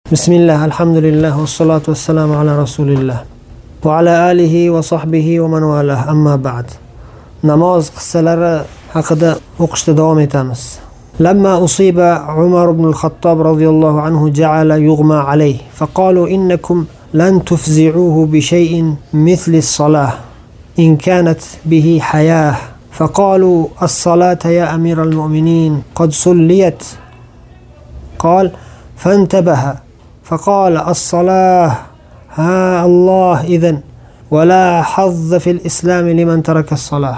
Bismillah, alhamdulillah, wassalatu wassalamu ala rasulillah va ala alihi va sahbihi va man valah, amma ba'd. Namoz qissalari haqida o'qishda davom etamiz. Lamma usiba Umar ibn al-Khattab radhiyallohu anhu ja'ala yughma alayhi faqalu innakum lan tufzi'uhu bi shay'in mithli as-salah in kanat bihi hayah faqalu as-salata ya amir al-mu'minin qad sulliyat قال فانتبه فقال الصلاة ها الله إذن ولا حظ في الإسلام لمن ترك الصلاة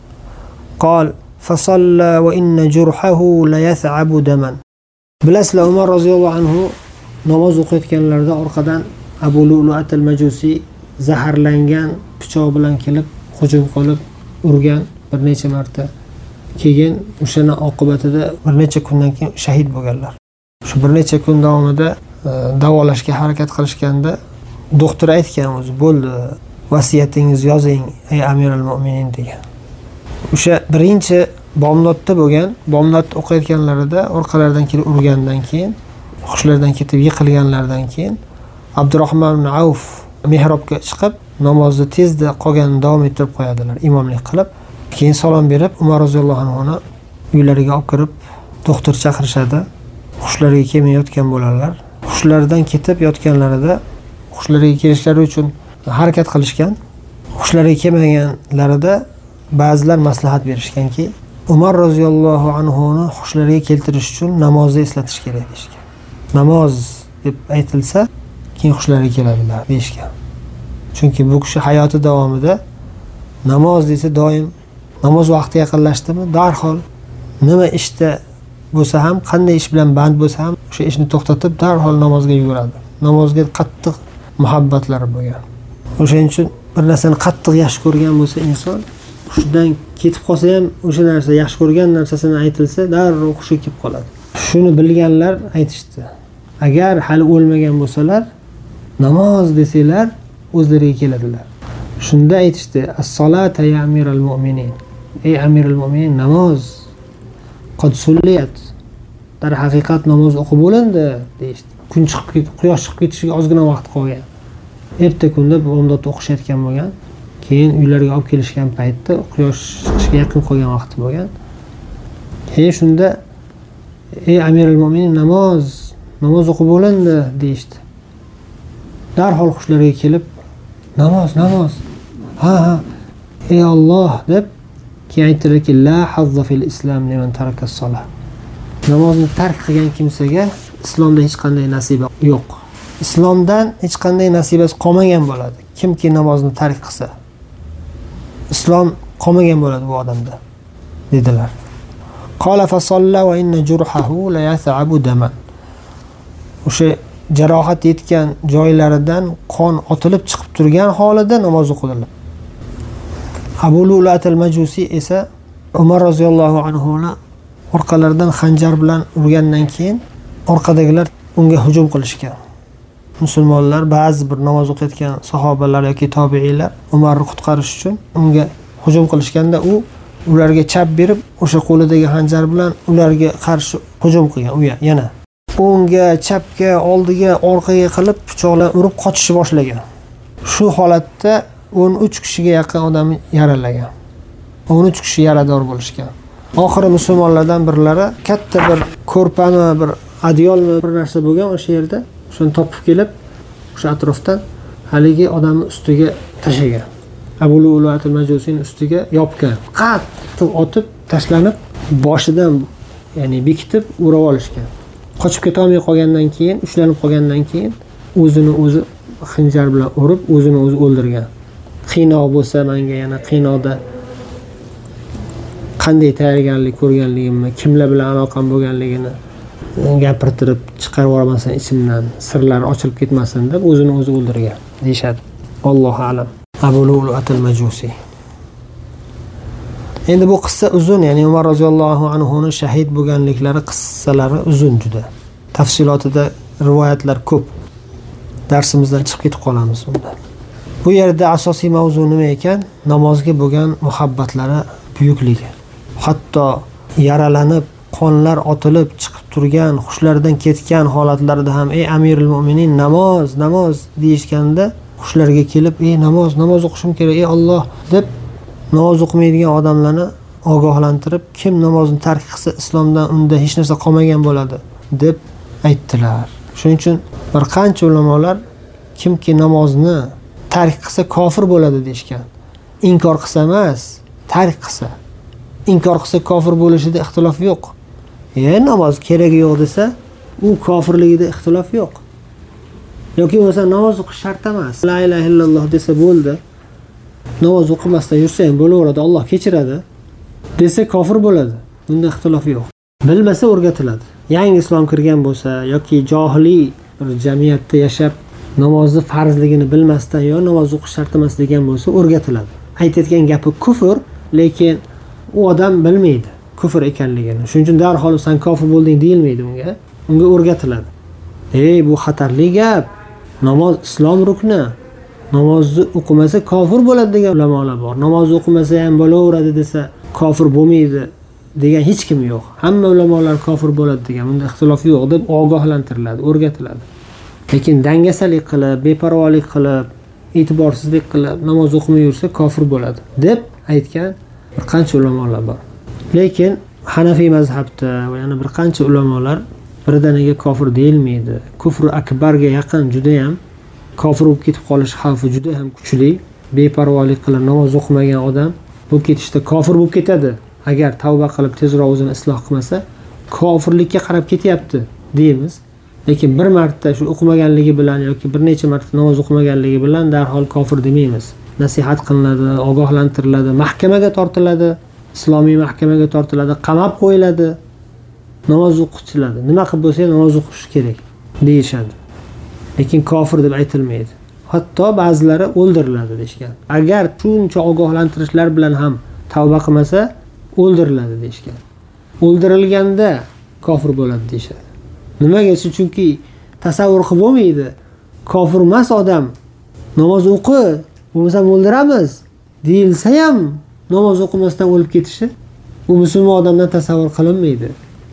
قال فصلى وإن جرحه ليثعب دما. Bilasizlar, Umar roziyallohu anhu namoz o'qiyotganlarida orqadan Abu Lu'lu'at al-Majusi zaharlangan pichoq bilan kelib hujum qilib urgan bir necha marta. Keyin o'shani oqibatida bir necha kundan keyin shahid bo'lganlar. Shu bir necha kun davomida davolashga harakat qilishganda doktor aytgan, o'zi bo'ldi, vasiyatingizni yozing ey Amirul Mu'minin degan. O'sha birinchi bomdodda bo'lgan, bomdod o'qiyotganlarida orqalaridan kelib urgandan keyin, hushlaridan ketib yiqilganlardan keyin Abdurrahmon ibn Avf mihrobga chiqib namozni tezda qolganini davom ettirib qo'yadilar, imomlik qilib. Keyin salom berib Umar roziyallohu anhuni uylariga olib kirib doktor chaqirishadi. Hushlariga kelmayotgan bo'ladilar. Hushlaridan ketib yotganlarida hushlariga kelishlari uchun harakat qilishgan. Hushlariga kelmaganlarida ba'zilar maslahat berishganki, Umar roziyallohu anhuni hushlariga keltirish uchun namozni eslatish kerak deyishgan. Namoz deb aytilsa, keyin hushlariga keladilar deyishgan. Chunki bu kishi hayoti davomida namoz desa doim namoz vaqti yaqinlashdimi, darhol nima ishda bo'lsa ham, qanday ish bilan band bo'lsa ham o'sha ishni to'xtatib darhol namozga yuguradi. Namozga qattiq muhabbatlari bo'lgan. O'shaning uchun bir narsani qattiq yaxshi ko'rgan bo'lsa inson, hushidan ketib qolsa ham o'sha narsa yaxshi ko'rgan narsasini aytilsa, darrov hushi kelib qoladi. Shuni bilganlar aytishdi. Agar hali o'lmagan bo'lsalar, namoz desanglar o'zlariga keladilar. Shunda aytishdi: "As-salata ya amiral mu'minin." Ey amirul mu'minin, namoz qad sulliyat. Dar haqiqat namoz o'qib bo'lindi deyishdi. Kun chiqib quyosh chiqib ketishiga ozgina vaqt qolgan. Erta kunda bomdodda o'qishayotgan bo'lgan. Keyin uylariga olib kelishgan paytda quyosh chiqishga yaqin qolgan vaqti bo'lgan. Keyin shunda ey amirul mu'minin, namoz o'qib bo'lindi deyishdi. Darhol hushlariga kelib namoz. Ha, ey Alloh deb keyin aytdilarki, la hazza fil islam liman taraka as-salah. Namozni tark qilgan kimsaga islomda hech qanday nasiba yo'q. Islomdan hech qanday nasibasi qolmagan bo'ladi. Kimki namozni tark qilsa, islom qolmagan bo'ladi bu odamda, dedilar. Qala fa salla va inna jurhahu la yas'abu daman. O'sha jarohat yetgan joylaridan qon otilib chiqib turgan holida namoz o'qidilar. Abu Lu'lu'at al-Majusi esa Umar roziyallohu anhuni orqalaridan xanjar bilan urgandan keyin orqadagilar unga hujum qilishgan. Musulmonlar, ba'zi bir namoz o'qiyotgan sahobalar yoki tobiiylar Umarni qutqarish uchun unga hujum qilishganda ularga chap berib, o'sha qo'lidagi xanjar bilan ularga qarshi hujum qilgan. Yana o'ngga, chapga, oldiga, orqaga qilib pichoqlar urib qochishni boshlagan. Shu holatda 13 kishiga yaqin odam yaralagan. 13 kishi yarador bo'lishgan. Oxiri musulmonlardan birlari katta bir ko'rpani, bir adyolmi bir narsa bo'lgan o'sha yerda. Shuni topib kelib, o'sha atrofdan haligi odamning ustiga tashagan. Abu Lu'lu'at al-Majusining ustiga yopgan. Qattiq otib tashlanib, boshidan, ya'ni bekitib urib olishgan. Qochib ketolmay qolgandan keyin, ushlanib qolgandan keyin o'zini o'zi xanjar bilan urib, o'zini o'zi o'ldirgan. Qiynoq bo'lsa, menga yana qiynoqda qanday tayyorgarlik ko'rganligimni, kimlar bilan aloqam bo'lganligini gapirtirib chiqarib yubormasin ichimdan, sirlar ochilib ketmasin deb o'zini o'zi o'ldirgan deyshadi. Allohu a'lam. Abu Lu'lu'at al-Majusi. Endi bu qissa uzun, ya'ni Umar roziyallohu anhuni shahid bo'lganliklari qissalari uzun juda. Tafsilotida rivoyatlar ko'p. Darsimizdan chiqib ketib qolamiz unda. Bu yerda asosiy mavzu nima ekan? Namozga bo'lgan muhabbatlari buyukligi. Hatto yaralanib, qonlar otilib chiqib turgan, xushlaridan ketgan holatlarida ham ey Amirul Mu'minin namoz deyishganda xushlariga kelib namoz o'qishim kerak ey Alloh deb namoz o'qimaydigan odamlarni ogohlantirib, kim namozni tark qilsa islomdan unda hech narsa qolmagan bo'ladi deb aytdilar. Shuning uchun bir qancha ulamolar kimki namozni tark qilsa kofir bo'ladi deyshgan. Inkor qilsa emas, tark qilsa. Inkor qilsa kofir bo'lishida ixtilof yo'q. Namoz keragi yo'q desa, u kofirligida ixtilof yo'q. Yoki bo'lsa namoz o'qish shart emas. La ilaha illalloh desa bo'ldi. Namoz o'qimasdan yursa ham bo'laveradi, Alloh kechiradi desa kofir bo'ladi. Bunda ixtilof yo'q. Bilmasa o'rgatiladi. Yangi islom kirgan bo'lsa yoki johiliy bir jamiyatda yashab namozni farzligini bilmasdan yo namoz o'qish shart emas degan bo'lsa o'rgatiladi. Aytayotgan gapi kufr, lekin u odam bilmaydi kufr ekanligini. Shuning uchun darhol sen kofir bo'lding deyilmaydi unga. Unga o'rgatiladi. Bu xatarli gap. Namoz islom rukni. Namozni o'qimasa kofir bo'ladi degan ulamolar bor. Namoz o'qimasa ham bo'laveradi desa kofir bo'lmaydi degan hech kim yo'q. Hamma ulamolar kofir bo'ladi degan, bunda ixtilof yo'q deb ogohlantiriladi, o'rgatiladi. Lekin dangasalik qilib, beparvolik qilib, e'tiborsizlik qilib namoz o'qimay yursa kofir bo'ladi deb aytgan bir qancha ulamolar bor. Lekin Hanafiy mazhabda va yana bir qancha ulamolar birdaniga kofir deyilmaydi. Kufr akbarga yaqin juda ham kofir bo'lib ketib qolish xavfi juda ham kuchli. Beparvolik qilib namoz o'qimagan odam bu ketishda kofir bo'lib ketadi. Agar tavba qilib tezroq o'zini isloh qilmasa, kofirlikka qarab ketyapti deymiz. Lekin bir marta shu o'qimaganligi bilan yoki bir necha marta namoz o'qimaganligi bilan darhol kofir demaymiz. Nasihat qilinadi, ogohlantiriladi, mahkamaga tortiladi, islomiy mahkamaga tortiladi, qamab qo'yiladi, namoz o'qitiladi. Nima qilib bo'lsa namoz o'qish kerak deyishadi. Lekin kofir deb aytilmaydi. Hatto ba'zilari o'ldiriladi deyshgan. Agar shuncha ogohlantirishlar bilan ham tavba qilmasa, o'ldiriladi deyshgan. O'ldirilganda kofir bo'ladi deyshadi. Nimaga? Chunki tasavvur qilib bo'lmaydi. Kofir emas odam namoz o'qi, bo'lmasa o'ldiramiz deyilsa ham namoz o'qimasdan o'lib ketishi u musulmon odamdan tasavvur qilinmaydi.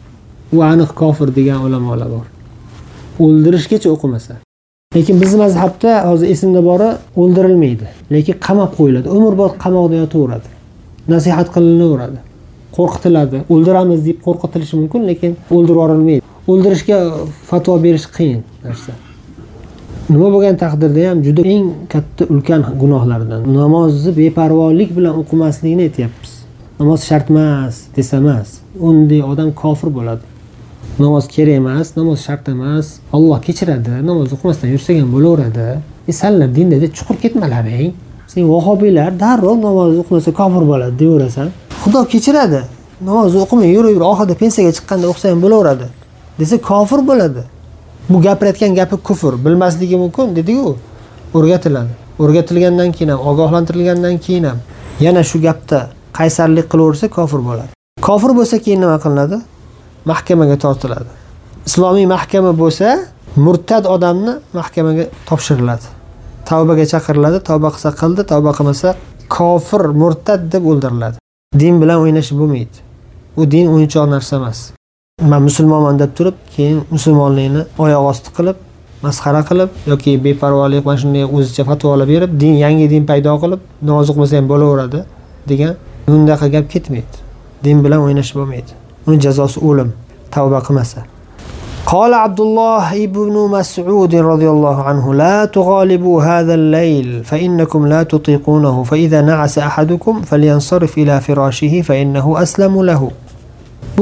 U aniq kofir degan ulamolar bor. O'ldirishgacha o'qimasa. Lekin bizning mazhabda hozir esimda bori o'ldirilmaydi, lekin qamab qo'yiladi. Umrbod qamoqda yotaveradi. Nasihat qilinaveradi. Qo'rqitiladi. O'ldiramiz deb qo'rqitilishi mumkin, lekin o'ldirib yuborilmaydi. O'ldirishga fatvo berish qiyin narsa. Nima bo'lgan taqdirda ham juda eng katta ulkan gunohlardan namozni beparvolik bilan o'qimaslikni aytyapmiz. Namoz shart emas desa emas. Unday odam kofir bo'ladi. Namoz kerak emas, namoz shart emas. Alloh kechiradi. Namoz o'qimasdan yursa ham bo'laveradi. Sanlar dinda chuqur ketmalaring. Sen vahobiylar darrov namoz o'qimasa kofir bo'ladi deyverasan. Xudo kechiradi. Namoz o'qimay yuraver, oxirida pensiyaga chiqqanda o'qsa ham bo'laveradi desa kofir bo'ladi. Bu gapirayotgan gapi kufr, bilmasligi mumkin dedi-ku. O'rgatiladi. O'rgatilgandan keyin ham, ogohlantirilgandan keyin ham yana shu gapda qaysarlik qilaversa kofir bo'ladi. Kofir bo'lsa keyin nima qilinadi? Mahkamaga tortiladi. Islomiy mahkama bo'lsa, murtad odamni mahkamaga topshiriladi. Tavbaga chaqiriladi, tavba qilsa qildi, tavba qilmasa kofir, murtad deb o'ldiriladi. Din bilan o'ynash bo'lmaydi. U din o'yinchoq narsa emas. Men musulmonman deb turib, keyin musulmonlikni oyoq osti qilib, masxara qilib yoki beparvolik mana shunday o'zicha fatvolar berib, yangi din paydo qilib, namoz o'qimasa ham bo'laveradi degan bundaqa gap ketmaydi. Din bilan o'ynash bo'lmaydi. Uning jazosi o'lim, tavba qilmasa. قال عبد الله ابن مسعود رضي الله عنه لا تغالبوا هذا الليل فإنكم لا تطيقونه فإذا نعس أحدكم فلينصرف إلى فراشه فإنه أسلم له. Bu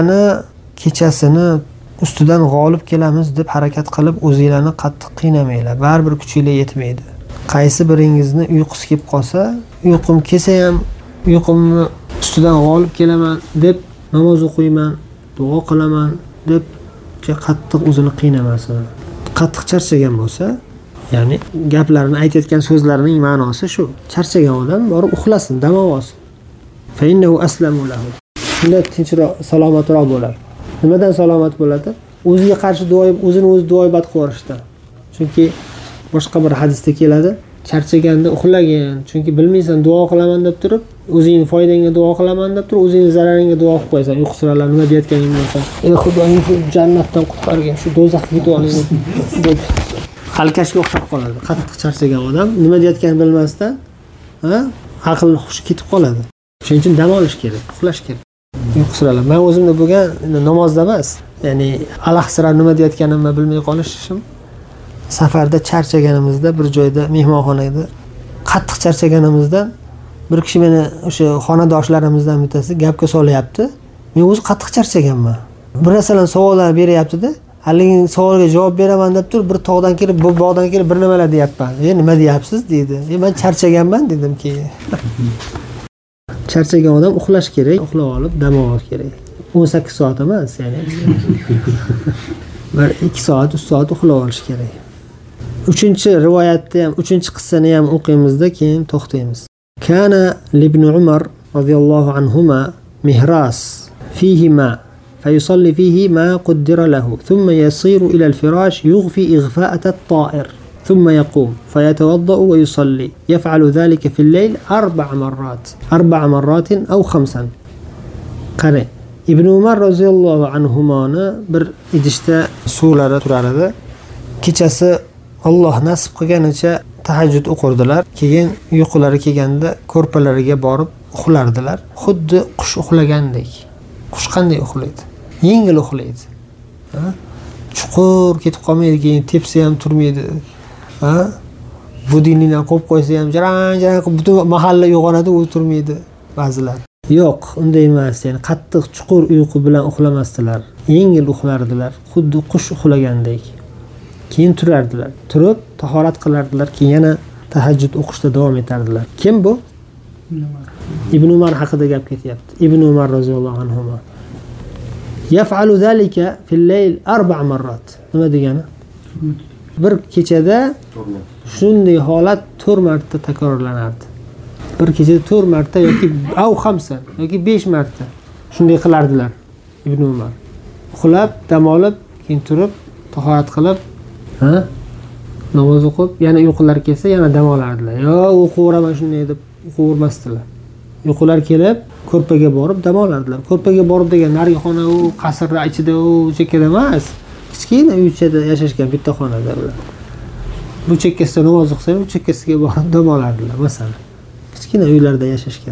kechasini ustidan g'olib kelamiz deb harakat qilib o'zingizlarni qattiq qiynamanglar. Baribir kuchingizlar yetmaydi. Qaysi biringizni uyqusi kelib qolsa, uyqum kelsa ham uyqumni ustidan g'olib kelaman deb namoz o'qiyman, duo qilaman deb qattiq o'zini qiynamasin. Qattiq charchagan bo'lsa, ya'ni gaplarni aytayotgan so'zlarining ma'nosi shu. Charchagan odam borib uxlasin, dam olsin. Fa innahu aslamu lahu. Shunda tinchroq, salomatroq bo'ladi. Nimadan salomat bo'ladi? O'ziga qarshi o'zini o'zi duoibat qilishdan. Chunki boshqa bir hadisda keladi, charchaganda uxlagin. Chunki bilmaysan duo qilaman deb turib, o'zingning foydangga duo qilaman deb turib, o'zingning zararingga duo qilib qo'yasan. Uyqu siralar nima deyotganingni bilmasan. Ey Xudoyim, shu jannatdan qutqargin, shu do'zaxga ketib oling deb halkashga o'xshab qoladi. Qattiq charchagan odam nima deyotganini bilmasdan, aql hushi ketib qoladi. Shuning uchun dam olish kerak, uxlash kerak. Uyqu siralar. Men o'zimda bo'lgan namozda emas, ya'ni alahsira nima deyotganimni bilmay qolishim. Safarda charchaganimizda bir joyda mehmonxonada qattiq charchaganimizda bir kishi meni o'sha xonadoshlarimizdan bittasi gapga solyapti. Men o'zi qattiq charchaganman. Bir narsalarni savollar beryapti-da, haligi savolga javob beraman deb turib, bir tog'dan kelib, bu bog'dan kelib bir nimalar deyapman. Nima deyapsiz deydi. Men charchaganman dedim keyin. Charchagan odam uxlash kerak, uxlab olib dam olish kerak. 18 soat emas, ya'ni. Bir 2 soat, 3 soat uxlab olish kerak. 3-rivoyatda ham, 3-qissani ham o'qiymiz-da, keyin to'xtaymiz. Kana ibn Umar radhiyallohu anhuma mihras fihi ma فيصلي فيه ما قدر له ثم يصير إلى الفراش يغفي إغفاءة الطائر ثم يقوم فيتوضأ ويصلي يفعل ذلك في الليل 4 مرات أو 5. قرأ Ibn Umar roziyallohu anhumani bir idishda suvlarda turar edi. Kechasi Alloh nasib qilganicha tahajjud o'qirdilar. Keyin uyqulari kelganda ko'rpalariga borib uxlardilar. Xuddi qush uxlagandek. Qush qanday uxlaydi? Yengil uxlaydi. Chuqur ketib qolmaydi, keyin tepsa ham turmaydi. Budilnikni qo'yib qo'ysa ham jarang-jarang qilib butun mahalla uyg'onadi, u turmaydi ba'zilar. Yo'q, unday emas. Ya'ni qattiq chuqur uyqu bilan uxlamasdilar. Yengil uxlardilar, xuddi qush uxlagandek. Keyin turardilar. Turib tahorat qilardilar, keyin yana tahajjud o'qishda davom etardilar. Kim bu? Ibn Umar haqida gap ketyapti. Ibn Umar roziyallohu anhu. Yaf'alu zalika fil layl 4 marrat. Nima degani? Bir kechada shunday holat 4 marta takrorlanardi. Bir kechada 4 marta yoki 5 yoki 5 marta shunday qilardilar Ibn Umar. Uxlab, dam olib, keyin turib, tahorat qilib, namoz o'qib, yana uyqular kelsa, yana dam olardilar. Yo, o'qiveraman shunday deb o'qivermasdilar. Uyqular kelib, ko'rpaga borib dam olardilar. Ko'rpaga borib degan narigi xona u qasrlar ichida u chekkada emas. Kichkina uychada yashashgan bitta xonada ular. Bu chekkasida namoz o'qisa, bu chekkasiga borib dam olardilar, masalan. Kichkina uylarda yashashgan.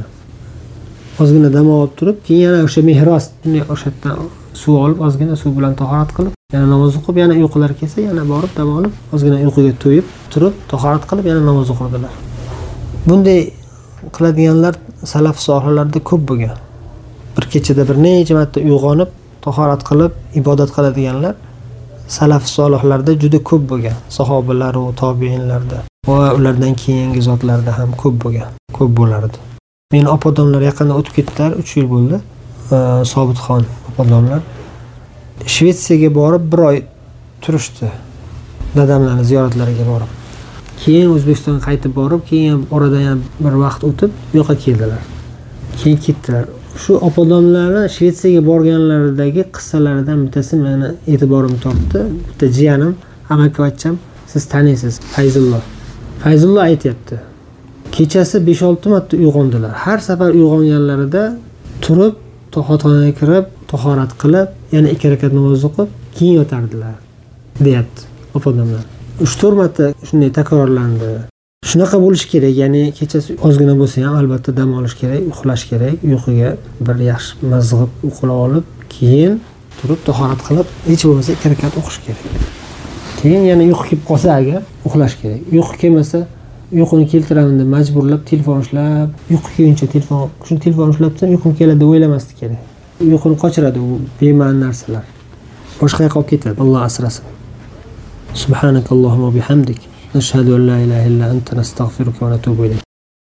Ozgina dam olib turib, keyin yana o'sha mehros o'shadan suv olib, ozgina suv bilan tahorat qilib, yana namoz o'qib, yana uyqular kelsa, yana borib dam olib, ozgina uyquga to'yib, turib, tahorat qilib, yana namoz o'qirdilar. Bunday qiladiganlar salaf solihlarda ko'p bo'lgan. Bir kechada bir necha marta uyg'onib, tahorat qilib, ibodat qiladiganlar salaf solihlarda juda ko'p bo'lgan. Sahobalar va tobiinlarda va ulardan keyingi zotlarda ham ko'p bo'lgan. Ko'p bo'lardi. Meni opodonlar yaqinda o'tib ketdilar, 3 yil bo'ldi. Sobitxon opodonlar Shvetsiyaga borib 1 oy turishdi. Dadamlarning ziyoratlariga borib. Keyin O'zbekistonga qaytib borib, keyin oradan ham bir vaqt o'tib, bu yoqqa keldilar. Keyin ketdilar. Shu opodonlarni Shvetsiyaga borganlaridagi qissalaridan bittasi meni e'tiborimni tortdi. Bitta jiyanim, amakivachcham, siz taniysiz, Fayzulloh. Fayzulloh aytayapti. Kechasi 5-6 marta uyg'ondilar. Har safar uyg'onganlarida turib, to'xatxonaga kirib, tahorat qilib, yana 2 rakat namoz o'qib, keyin yotardilar, deyapti opodonlar. 3-4 marta shunday takrorlandi. Shunaqa bo'lish kerak, ya'ni kechasi ozgina bo'lsa ham albatta dam olish kerak, uxlash kerak, uyquga bir yaxshi mazg'ib uxlab olib, keyin turib tahorat qilib, hech bo'lmasa 2 rakat o'qish kerak. Keyin yana uyqu kelib qolsa agar uxlash kerak. Uyqu kelmasa, uyquni keltiraman deb majburlab telefon ushlab, uyqu kelguncha telefon ushlabsan, uyqum keladi deb o'ylamaslik kerak. Uyquni qochiradi u bema'ni narsalar. Boshqa yoqqa olib ketadi. Alloh asrasin. Subhanakallohumma bihamdik. Nashhadu an la ilaha illa anta nastaghfiruka va natubu ilayk.